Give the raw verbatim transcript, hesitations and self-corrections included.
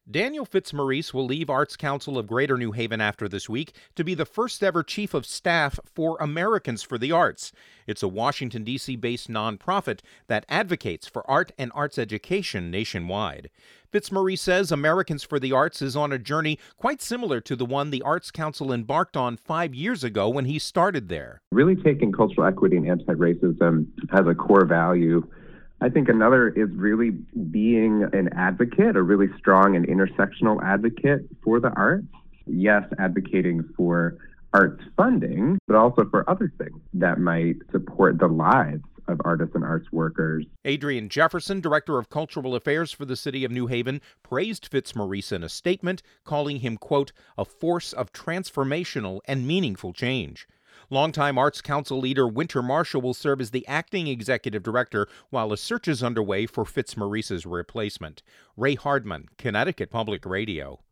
Daniel Fitzmaurice will leave Arts Council of Greater New Haven after this week to be the first ever chief of staff for Americans for the Arts. It's a Washington, D C based nonprofit that advocates for art and arts education nationwide. Fitzmaurice says Americans for the Arts is on a journey quite similar to the one the Arts Council embarked on five years ago when he started there. Really taking cultural equity and anti-racism as a core value. I think another is really being an advocate, a really strong and intersectional advocate for the arts. Yes, advocating for arts funding, but also for other things that might support the lives of artists and arts workers. Adrian Jefferson, Director of Cultural Affairs for the City of New Haven, praised Fitzmaurice in a statement, calling him, quote, a force of transformational and meaningful change. Longtime Arts Council leader Winter Marshall will serve as the acting executive director while a search is underway for Fitzmaurice's replacement. Ray Hardman, Connecticut Public Radio.